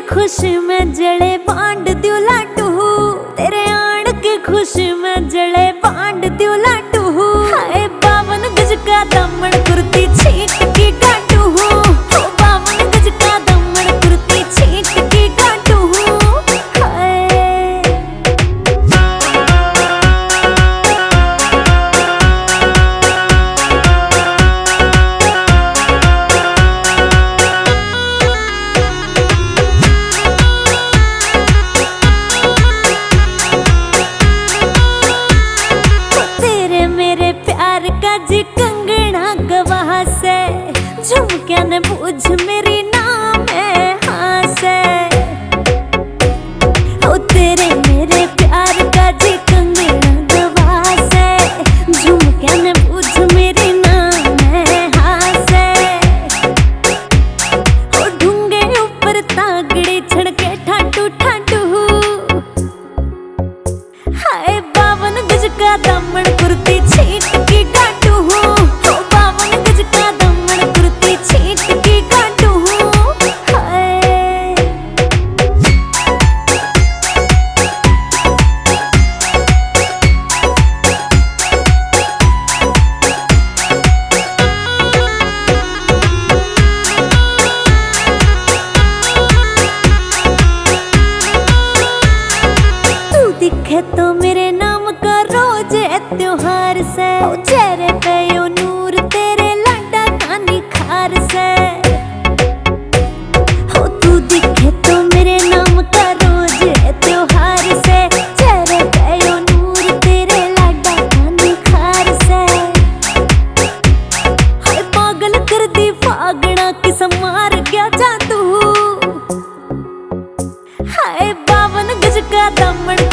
खुशी में जले बांट दियो लाटू, तेरे आड़ के खुशी में जले बांट दियो लाटू। हाय 52 गज का दामन कुर्ती छीट की काटू, 52 गज का दामन कुर्ती छीट की काटू। जी कंगना गवाह से झुमकिया ने पूछ मेरी नाम है हाँ से। ओ तेरे मेरे प्यार का जी कंगना गवाह से झुमकिया ने पूछ मेरी नाम है हाँ से। ओ ढूंगे ऊपर तागड़े छड़के ठाटू ठाटू। हाय 52 गज का दामन कुर्ती छीट की काटू, दिखे तो मेरे नाम का रोज है त्योहार से। ओ चेहरे पे यो नूर तेरे लाडा का निखार से। हो तू दिखे तो मेरे नाम का रोज है त्योहार से, चेहरे पे यो नूर तेरे लाडा का निखार से। हाय पागल कर दी फागना किस मार गया जादू। हाय 52 गज का दामन